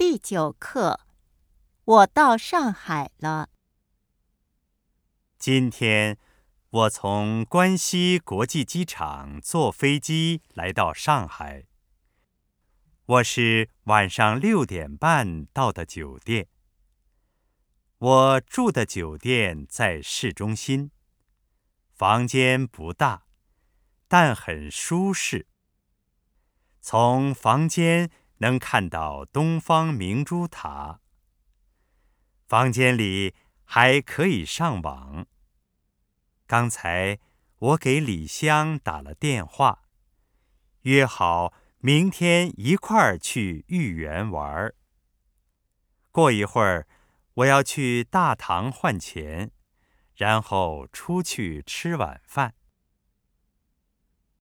第9课，我到上海了。 今天我从关西国际机场坐飞机来到上海。我是晚上6点半到的酒店。我住的酒店在市中心，房间不大，但很舒适。从房间能看到东方明珠塔。房间里还可以上网。刚才我给李湘打了电话，约好明天一块儿去豫园玩。过一会儿我要去大堂换钱，然后出去吃晚饭。